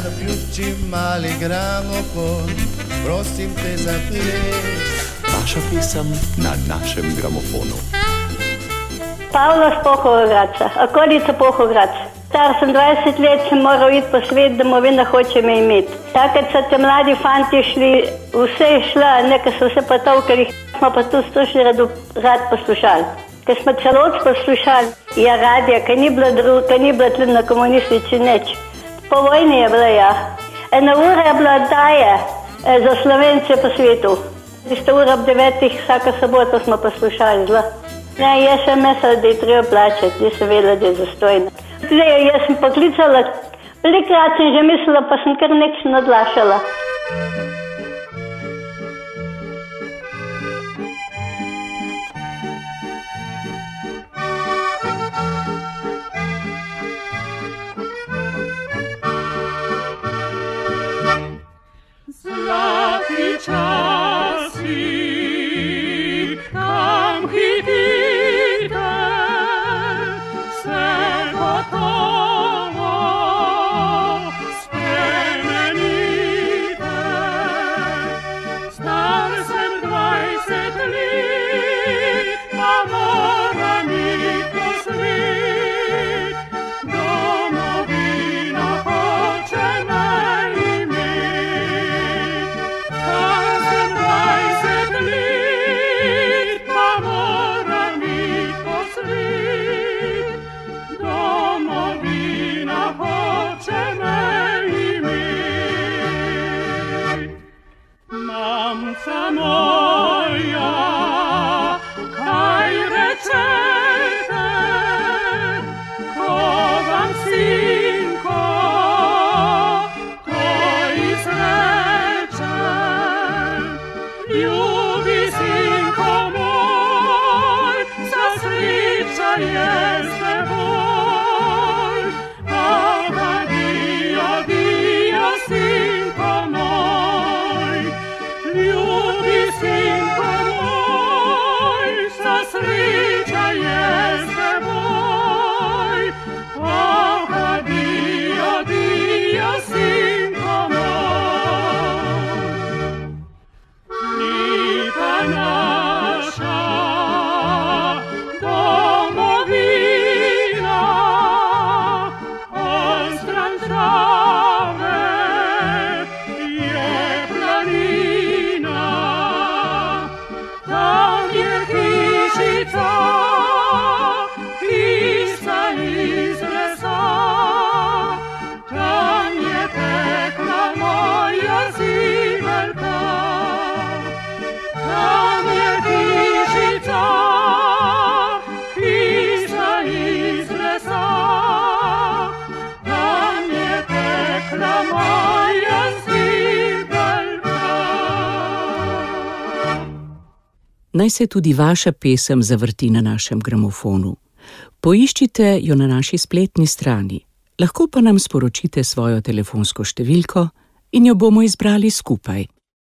Zaključi mali gramofon, prosim te za ples. Vaša pesem na našem gramofonu. Pavla z Pohovogradca, okolica Pohovogradca. Star sem 20 let, sem moral iti po svet, domovina hoče me imeti. Takrat so te mladi fanti šli, vse je šla, nekaj so se potovkali, smo pa tu slušali rad poslušali. Ker smo celoc poslušali, ja radija, ker ni bilo tudi na komunistici nič. Po vojni je bila, ja. 1 ura je bila oddaja za Slovence po svetu. 3 ura ob 9, vsaka sobota smo poslušali zla. Ne, jaz sem mislila, da je treba plačati, nisem vedela, da je zastojna. Zdaj, jaz sem poklicala, velikrat sem že mislila, pa sem kar nekaj nadlašala. Zlati časi, kam hitite, se gotovo spremenite. Star sem 20 let, pa moram iti po svet. Domovina hoče me imeti. Star sem 20 let, pa moram iti po svet. Domovina hoče me imeti. Mamca moja, kaj rečete, ko vam sinko to izreče? Ljubi sinko moj, vsa sreča je s teboj. Adio, dio, sinko moj, ljubi sinko moj, vsa sreča je s teboj. Adio, dio, sinko moj. Lepa naša domovina, onstran Drave je planina. Tam je hišica, hiša iz lesa. Tam je tekla moja zibelka. Tam je hišica, hiša iz lesa. Tam je tekla moja zibelka. Naj se tudi vaša pesem zavrti na našem gramofonu. Poiščite jo na naši spletni strani. Lahko pa nam sporočite svojo telefonsko številko in jo bomo izbrali skupaj.